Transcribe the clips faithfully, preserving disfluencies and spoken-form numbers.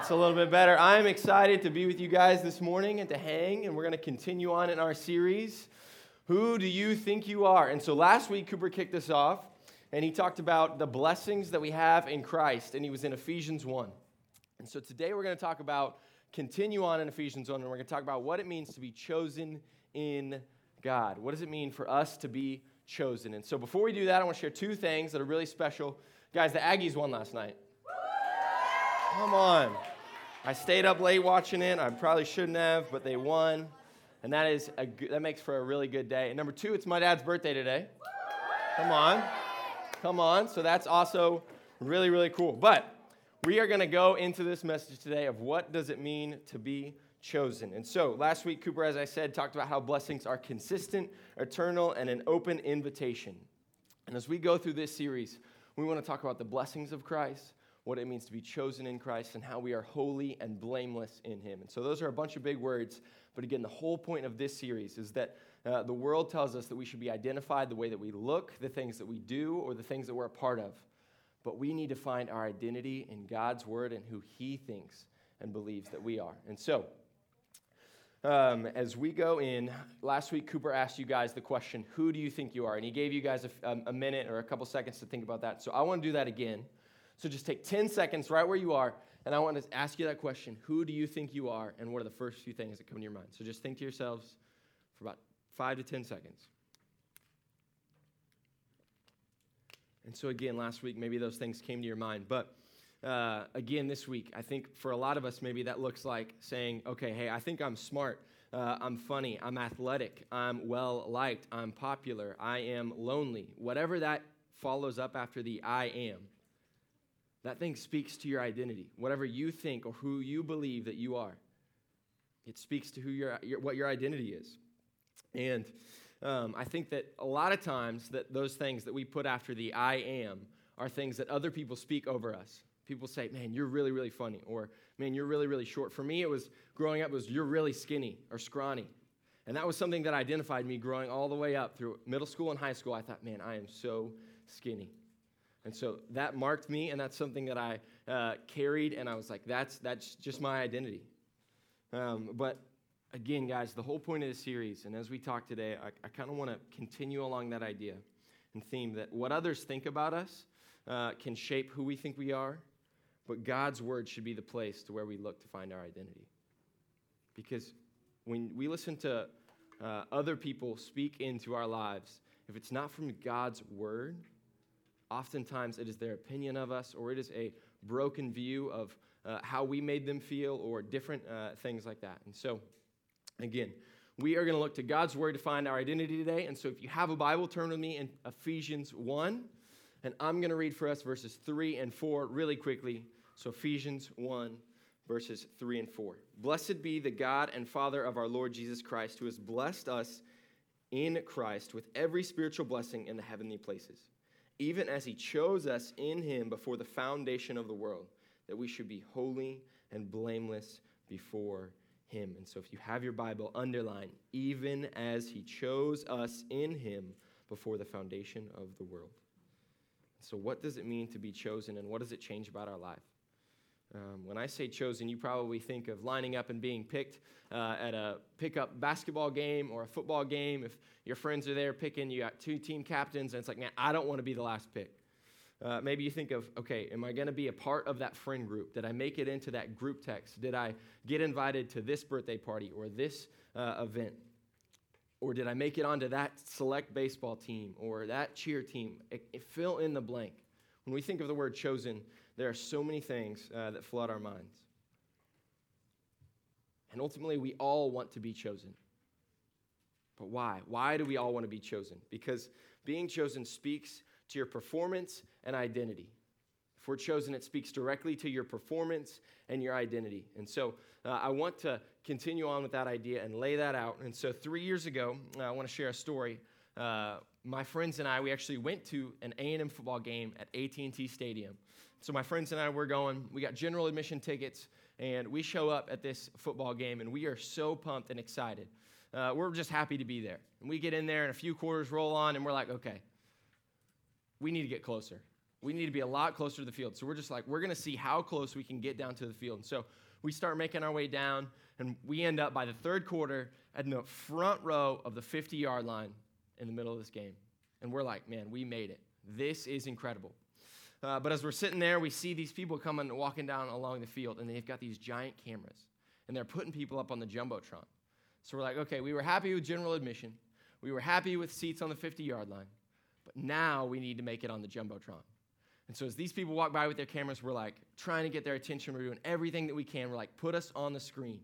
That's a little bit better. I'm excited to be with you guys this morning and to hang, and we're going to continue on in our series, Who Do You Think You Are? And so last week, Cooper kicked us off, and he talked about the blessings that we have in Christ, and he was in Ephesians one. And so today we're going to talk about, continue on in Ephesians one, and we're going to talk about what it means to be chosen in God. What does it mean for us to be chosen? And so before we do that, I want to share two things that are really special. Guys, the Aggies won last night. Come on. I stayed up late watching it. I probably shouldn't have, but they won. And that is a good, that makes for a really good day. And number two, it's my dad's birthday today. Come on. Come on. So that's also really, really cool. But we are going to go into this message today of what does it mean to be chosen. And so last week, Cooper, as I said, talked about how blessings are consistent, eternal, and an open invitation. And as we go through this series, we want to talk about the blessings of Christ, what it means to be chosen in Christ, and how we are holy and blameless in Him. And so those are a bunch of big words, but again, the whole point of this series is that uh, the world tells us that we should be identified the way that we look, the things that we do, or the things that we're a part of. But we need to find our identity in God's Word and who He thinks and believes that we are. And so, um, as we go in, last week Cooper asked you guys the question, who do you think you are? And he gave you guys a, a minute or a couple seconds to think about that. So I want to do that again. So just take ten seconds right where you are, and I want to ask you that question. Who do you think you are, and what are the first few things that come to your mind? So just think to yourselves for about five to ten seconds. And so again, last week, maybe those things came to your mind. But uh, again, this week, I think for a lot of us, maybe that looks like saying, okay, hey, I think I'm smart. Uh, I'm funny. I'm athletic. I'm well-liked. I'm popular. I am lonely. Whatever that follows up after the I am, that thing speaks to your identity. Whatever you think or who you believe that you are, it speaks to who your, your what your identity is. And um, I think that a lot of times that those things that we put after the I am are things that other people speak over us. People say, man, you're really, really funny, or man, you're really, really short. For me, it was growing up, it was you're really skinny or scrawny. And that was something that identified me growing all the way up through middle school and high school. I thought, man, I am so skinny. And so that marked me, and that's something that I uh, carried, and I was like, that's that's just my identity. Um, but again, guys, the whole point of this series, and as we talk today, I, I kind of want to continue along that idea and theme that what others think about us uh, can shape who we think we are, but God's Word should be the place to where we look to find our identity. Because when we listen to uh, other people speak into our lives, if it's not from God's Word, oftentimes it is their opinion of us, or it is a broken view of uh, how we made them feel, or different uh, things like that. And so, again, we are going to look to God's Word to find our identity today. And so if you have a Bible, turn with me in Ephesians one. And I'm going to read for us verses three and four really quickly. So Ephesians one, verses three and four. Blessed be the God and Father of our Lord Jesus Christ, who has blessed us in Christ with every spiritual blessing in the heavenly places, even as He chose us in Him before the foundation of the world, that we should be holy and blameless before Him. And so if you have your Bible, underline, even as He chose us in Him before the foundation of the world. So what does it mean to be chosen, and what does it change about our life? Um, when I say chosen, you probably think of lining up and being picked uh, at a pickup basketball game or a football game. If your friends are there picking, you got two team captains, and it's like, man, I don't want to be the last pick. Uh, maybe you think of, okay, am I going to be a part of that friend group? Did I make it into that group text? Did I get invited to this birthday party or this uh, event? Or did I make it onto that select baseball team or that cheer team? It, it fill in the blank. When we think of the word chosen, there are so many things uh, that flood our minds. And ultimately, we all want to be chosen. But why? Why do we all want to be chosen? Because being chosen speaks to your performance and identity. If we're chosen, it speaks directly to your performance and your identity. And so uh, I want to continue on with that idea and lay that out. And so three years ago, uh, I want to share a story. Uh, my friends and I, we actually went to an A and M football game at A T and T Stadium. So my friends and I were going. We got general admission tickets, and we show up at this football game, and we are so pumped and excited. Uh, we're just happy to be there. And we get in there, and a few quarters roll on, and we're like, okay, we need to get closer. We need to be a lot closer to the field. So we're just like, we're going to see how close we can get down to the field. And so we start making our way down, and we end up by the third quarter at the front row of the fifty-yard line in the middle of this game. And we're like, man, we made it. This is incredible. Uh, but as we're sitting there, we see these people coming, walking down along the field, and they've got these giant cameras, and they're putting people up on the Jumbotron. So we're like, okay, we were happy with general admission. We were happy with seats on the fifty-yard line. But now we need to make it on the Jumbotron. And so as these people walk by with their cameras, we're like trying to get their attention. We're doing everything that we can. We're like, put us on the screen.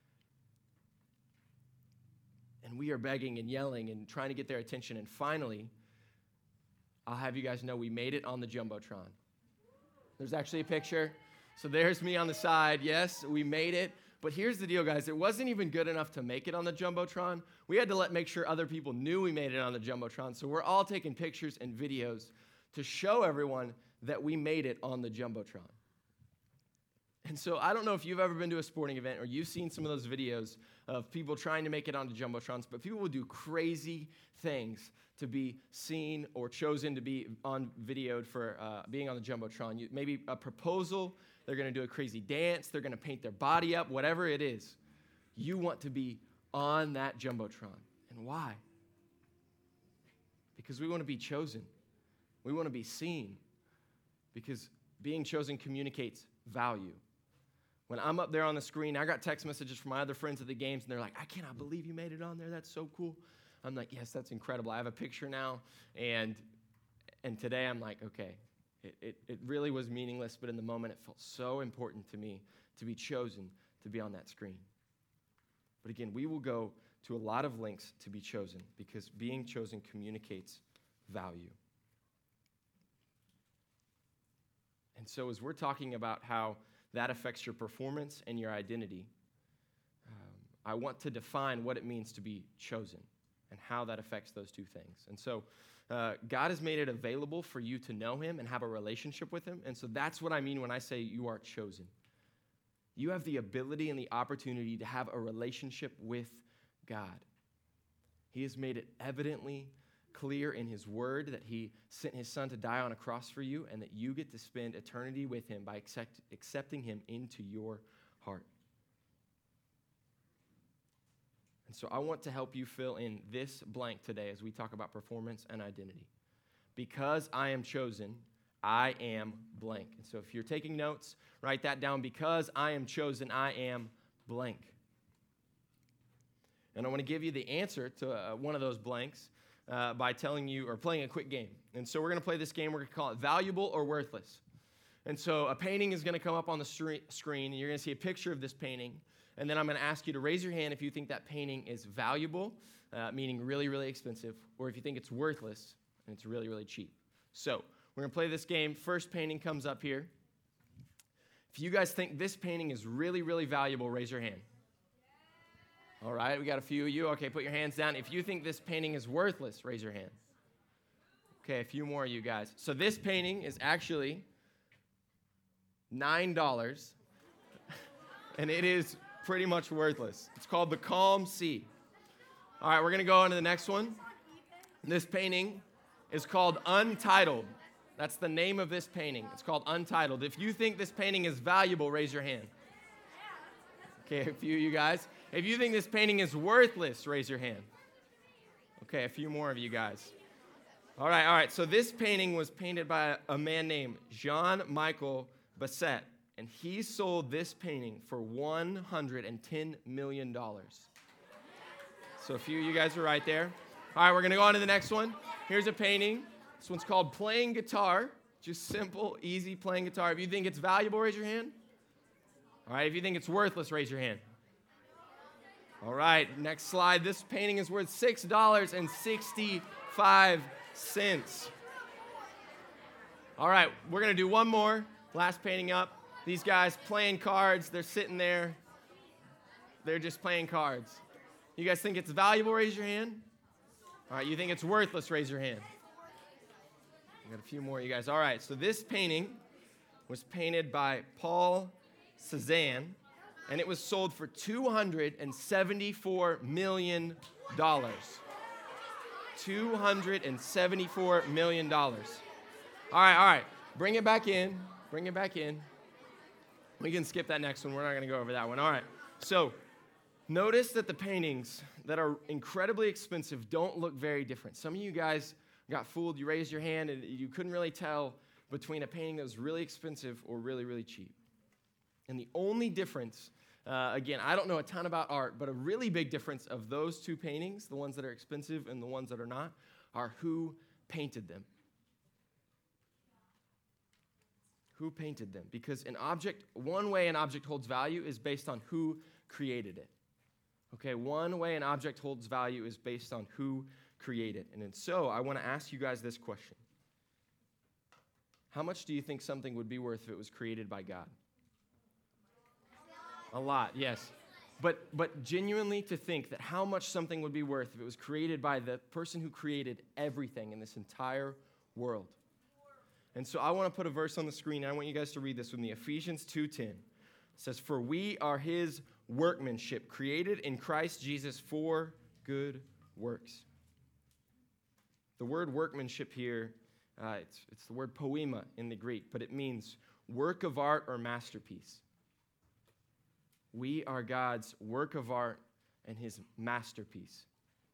And we are begging and yelling and trying to get their attention. And finally, I'll have you guys know we made it on the Jumbotron. There's actually a picture. So there's me on the side. Yes, we made it. But here's the deal, guys. It wasn't even good enough to make it on the Jumbotron. We had to let make sure other people knew we made it on the Jumbotron. So we're all taking pictures and videos to show everyone that we made it on the Jumbotron. And so I don't know if you've ever been to a sporting event or you've seen some of those videos of people trying to make it onto Jumbotrons, but people will do crazy things to be seen or chosen to be on videoed for uh, being on the Jumbotron. You, maybe a proposal, they're going to do a crazy dance, they're going to paint their body up, whatever it is. You want to be on that Jumbotron. And why? Because we want to be chosen. We want to be seen. Because being chosen communicates value. When I'm up there on the screen, I got text messages from my other friends at the games, and they're like, I cannot believe you made it on there. That's so cool. I'm like, yes, that's incredible. I have a picture now, and and today I'm like, okay, it, it, it really was meaningless, but in the moment it felt so important to me to be chosen to be on that screen. But again, we will go to a lot of lengths to be chosen because being chosen communicates value. And so as we're talking about how that affects your performance and your identity, um, I want to define what it means to be chosen and how that affects those two things. And so uh, God has made it available for you to know him and have a relationship with him. And so that's what I mean when I say you are chosen. You have the ability and the opportunity to have a relationship with God. He has made it evidently clear in his word that he sent his son to die on a cross for you and that you get to spend eternity with him by accept, accepting him into your heart. And so I want to help you fill in this blank today as we talk about performance and identity. Because I am chosen, I am blank. And so if you're taking notes, write that down. Because I am chosen, I am blank. And I want to give you the answer to uh, one of those blanks Uh, by telling you or playing a quick game. And so we're going to play this game. We're going to call it Valuable or Worthless. And so a painting is going to come up on the stre- screen, and you're going to see a picture of this painting. And then I'm going to ask you to raise your hand if you think that painting is valuable, uh, meaning really, really expensive, or if you think it's worthless and it's really, really cheap. So we're going to play this game. First painting comes up here. If you guys think this painting is really, really valuable, raise your hand. All right, we got a few of you. Okay, put your hands down. If you think this painting is worthless, raise your hand. Okay, a few more of you guys. So this painting is actually nine dollars, and it is pretty much worthless. It's called The Calm Sea. All right, we're going to go on to the next one. This painting is called Untitled. That's the name of this painting. It's called Untitled. If you think this painting is valuable, raise your hand. Okay, a few of you guys. If you think this painting is worthless, raise your hand. Okay, a few more of you guys. All right, all right. So this painting was painted by a man named Jean-Michel Basquiat, and he sold this painting for one hundred ten million dollars. So a few of you guys are right there. All right, we're going to go on to the next one. Here's a painting. This one's called Playing Guitar. Just simple, easy playing guitar. If you think it's valuable, raise your hand. All right, if you think it's worthless, raise your hand. All right, next slide. This painting is worth six dollars and sixty-five cents. All right, we're going to do one more. Last painting up. These guys playing cards. They're sitting there. They're just playing cards. You guys think it's valuable? Raise your hand. All right, you think it's worthless? Raise your hand. We got a few more of you guys. All right, so this painting was painted by Paul Cézanne, and it was sold for two hundred seventy-four million dollars. two hundred seventy-four million dollars. All right, all right. Bring it back in. Bring it back in. We can skip that next one. We're not going to go over that one. All right. So notice that the paintings that are incredibly expensive don't look very different. Some of you guys got fooled. You raised your hand, and you couldn't really tell between a painting that was really expensive or really, really cheap. And the only difference, uh, again, I don't know a ton about art, but a really big difference of those two paintings, the ones that are expensive and the ones that are not, are who painted them. Who painted them? Because an object, one way an object holds value is based on who created it. Okay, one way an object holds value is based on who created it. And, and so I want to ask you guys this question. How much do you think something would be worth if it was created by God? A lot, yes. But but genuinely to think that how much something would be worth if it was created by the person who created everything in this entire world. And so I want to put a verse on the screen. And I want you guys to read this with me. Ephesians two ten. It says, "For we are his workmanship, created in Christ Jesus for good works." The word workmanship here, uh, it's, it's the word poema in the Greek, but it means work of art or masterpiece. We are God's work of art and his masterpiece.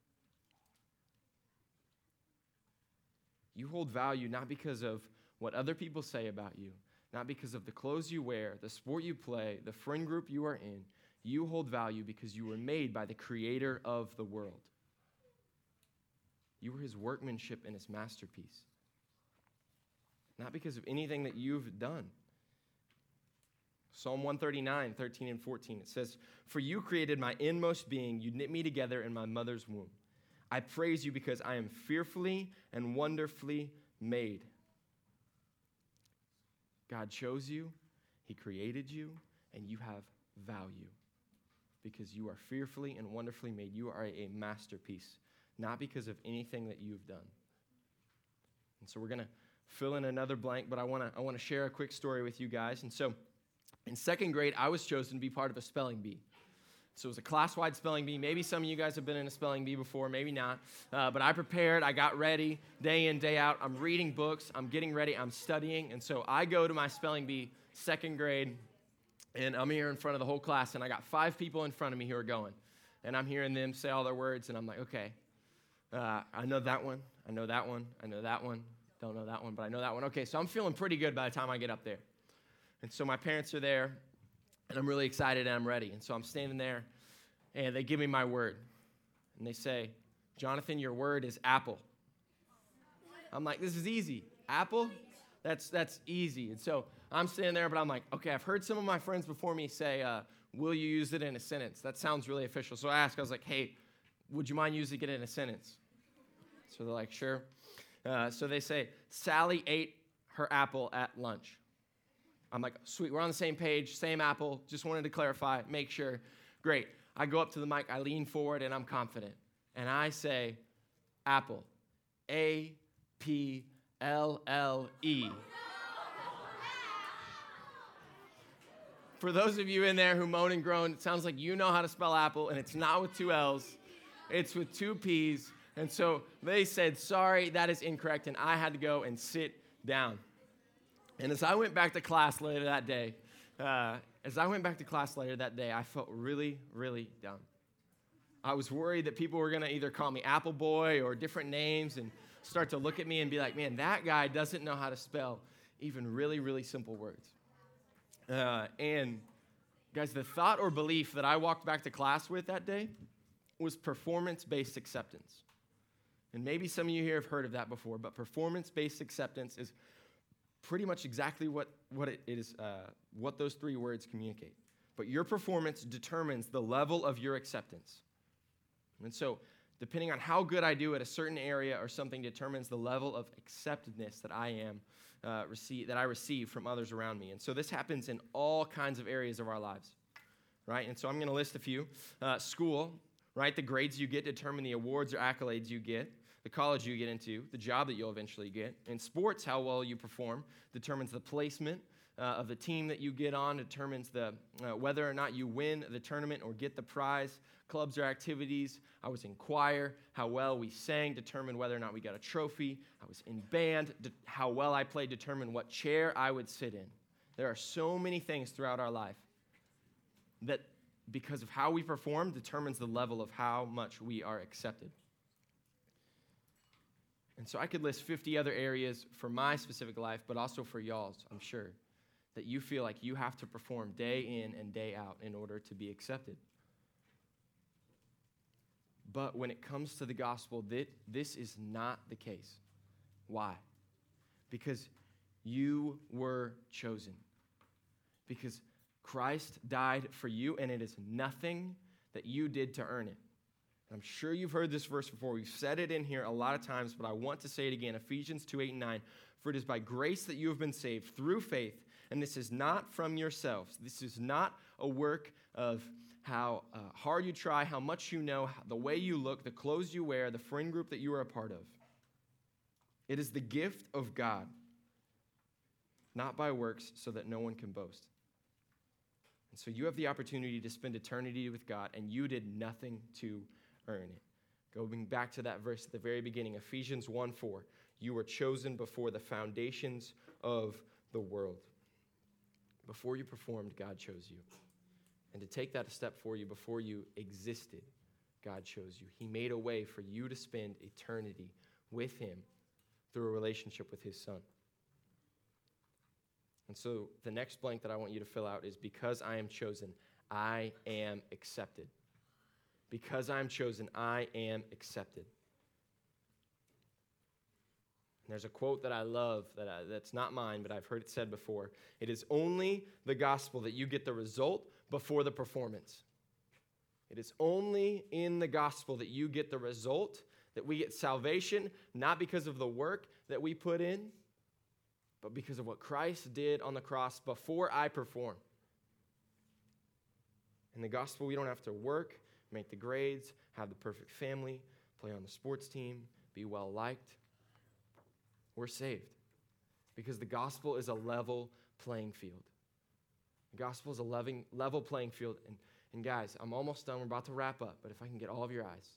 You hold value not because of what other people say about you, not because of the clothes you wear, the sport you play, the friend group you are in. You hold value because you were made by the creator of the world. You were his workmanship and his masterpiece. Not because of anything that you've done. Psalm one thirty-nine, thirteen and fourteen, it says, "For you created my inmost being, you knit me together in my mother's womb. I praise you because I am fearfully and wonderfully made." God chose you, he created you, and you have value because you are fearfully and wonderfully made. You are a masterpiece, not because of anything that you've done. And so we're going to fill in another blank, but I want to I want to share a quick story with you guys. And so in second grade, I was chosen to be part of a spelling bee. So it was a class-wide spelling bee. Maybe some of you guys have been in a spelling bee before, maybe not. Uh, but I prepared. I got ready day in, day out. I'm reading books. I'm getting ready. I'm studying. And so I go to my spelling bee, second grade, and I'm here in front of the whole class. And I got five people in front of me who are going. And I'm hearing them say all their words. And I'm like, okay, uh, I know that one. I know that one. I know that one. Don't know that one, but I know that one. Okay, so I'm feeling pretty good by the time I get up there. And so my parents are there. And I'm really excited and I'm ready. And so I'm standing there, and they give me my word. And they say, "Jonathan, your word is apple." I'm like, this is easy. Apple? That's that's easy. And so I'm standing there, but I'm like, okay, I've heard some of my friends before me say, uh, will you use it in a sentence? That sounds really official. So I asked, I was like, hey, would you mind using it in a sentence? So they're like, sure. Uh, so they say, Sally ate her apple at lunch. I'm like, sweet, we're on the same page, same apple. Just wanted to clarify, make sure. Great. I go up to the mic, I lean forward, and I'm confident. And I say, apple. A P L L E. For those of you in there who moan and groan, it sounds like you know how to spell apple, and it's not with two L's. It's with two P's. And so they said, sorry, that is incorrect, and I had to go and sit down. And as I went back to class later that day, uh, as I went back to class later that day, I felt really, really down. I was worried that people were going to either call me Apple Boy or different names and start to look at me and be like, man, that guy doesn't know how to spell even really, really simple words. Uh, and guys, the thought or belief that I walked back to class with that day was performance-based acceptance. And maybe some of you here have heard of that before, but performance-based acceptance is pretty much exactly what, what it is, uh, what those three words communicate. But your performance determines the level of your acceptance. And so, depending on how good I do at a certain area or something determines the level of acceptedness that I am, uh, receive, that I receive from others around me. And so this happens in all kinds of areas of our lives, right? And so I'm going to list a few. Uh, school, right? The grades you get determine the awards or accolades you get. The college you get into, the job that you'll eventually get. In sports, how well you perform determines the placement uh, of the team that you get on determines the uh, whether or not you win the tournament or get the prize. Clubs or activities. I was in choir. How well we sang determined whether or not we got a trophy. I was in band. De- how well I played determined what chair I would sit in. There are so many things throughout our life that, because of how we perform, determines the level of how much we are accepted. And so I could list fifty other areas for my specific life, but also for y'all's, I'm sure, that you feel like you have to perform day in and day out in order to be accepted. But when it comes to the gospel, this is not the case. Why? Because you were chosen. Because Christ died for you, and it is nothing that you did to earn it. I'm sure you've heard this verse before. We've said it in here a lot of times, but I want to say it again. Ephesians two, eight, and nine. For it is by grace that you have been saved through faith, and this is not from yourselves. This is not a work of how uh, hard you try, how much you know, the way you look, the clothes you wear, the friend group that you are a part of. It is the gift of God, not by works, so that no one can boast. And so you have the opportunity to spend eternity with God, and you did nothing to earn it. Going back to that verse at the very beginning, Ephesians one four, you were chosen before the foundations of the world. Before you performed, God chose you. And to take that a step for you, before you existed, God chose you. He made a way for you to spend eternity with him through a relationship with his son. And so the next blank that I want you to fill out is, because I am chosen, I am accepted. Because I am chosen, I am accepted. And there's a quote that I love that I, that's not mine, but I've heard it said before. It is only the gospel that you get the result before the performance. It is only in the gospel that you get the result, that we get salvation, not because of the work that we put in, but because of what Christ did on the cross before I perform. In the gospel, we don't have to work, make the grades, have the perfect family, play on the sports team, be well liked. We're saved because the gospel is a level playing field. The gospel is a level, level playing field. And, and guys, I'm almost done. We're about to wrap up, but if I can get all of your eyes.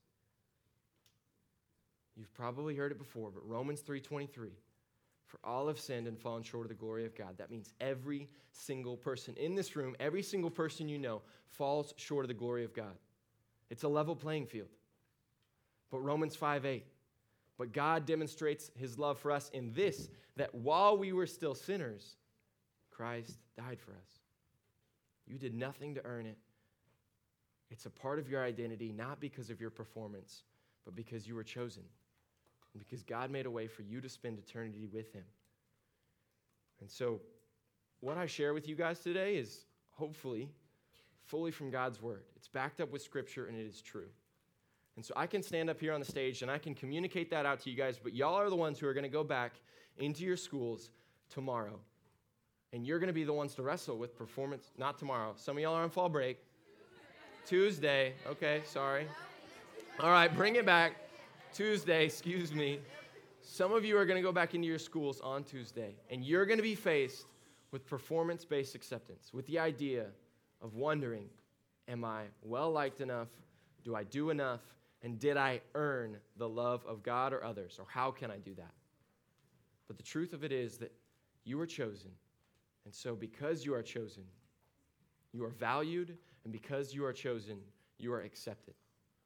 You've probably heard it before, but Romans three twenty-three, for all have sinned and fallen short of the glory of God. That means every single person in this room, every single person you know, falls short of the glory of God. It's a level playing field. But Romans five eight, but God demonstrates his love for us in this, that while we were still sinners, Christ died for us. You did nothing to earn it. It's a part of your identity, not because of your performance, but because you were chosen. And because God made a way for you to spend eternity with him. And so, what I share with you guys today is hopefully fully from God's word. It's backed up with scripture, and it is true. And so I can stand up here on the stage and I can communicate that out to you guys, but y'all are the ones who are going to go back into your schools tomorrow. And you're going to be the ones to wrestle with performance. Not tomorrow. Some of y'all are on fall break. Tuesday. Okay, sorry. All right, bring it back. Tuesday, excuse me. Some of you are going to go back into your schools on Tuesday, and you're going to be faced with performance-based acceptance, with the idea of wondering, am I well-liked enough? Do I do enough? And did I earn the love of God or others? Or how can I do that? But the truth of it is that you are chosen. And so because you are chosen, you are valued. And because you are chosen, you are accepted.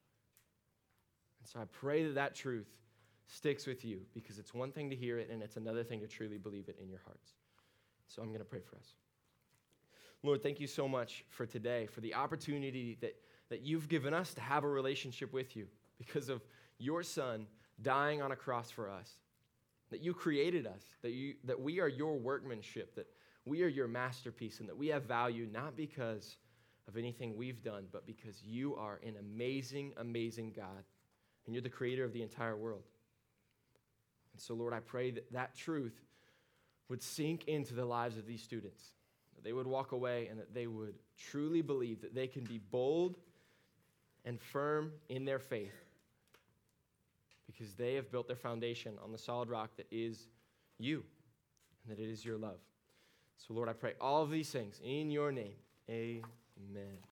And so I pray that that truth sticks with you, because it's one thing to hear it and it's another thing to truly believe it in your hearts. So I'm going to pray for us. Lord, thank you so much for today, for the opportunity that that you've given us to have a relationship with you because of your son dying on a cross for us, that you created us, that you that we are your workmanship, that we are your masterpiece, and that we have value not because of anything we've done, but because you are an amazing, amazing God, and you're the creator of the entire world. And so, Lord, I pray that that truth would sink into the lives of these students, that they would walk away and that they would truly believe that they can be bold and firm in their faith because they have built their foundation on the solid rock that is you and that it is your love. So, Lord, I pray all of these things in your name. Amen.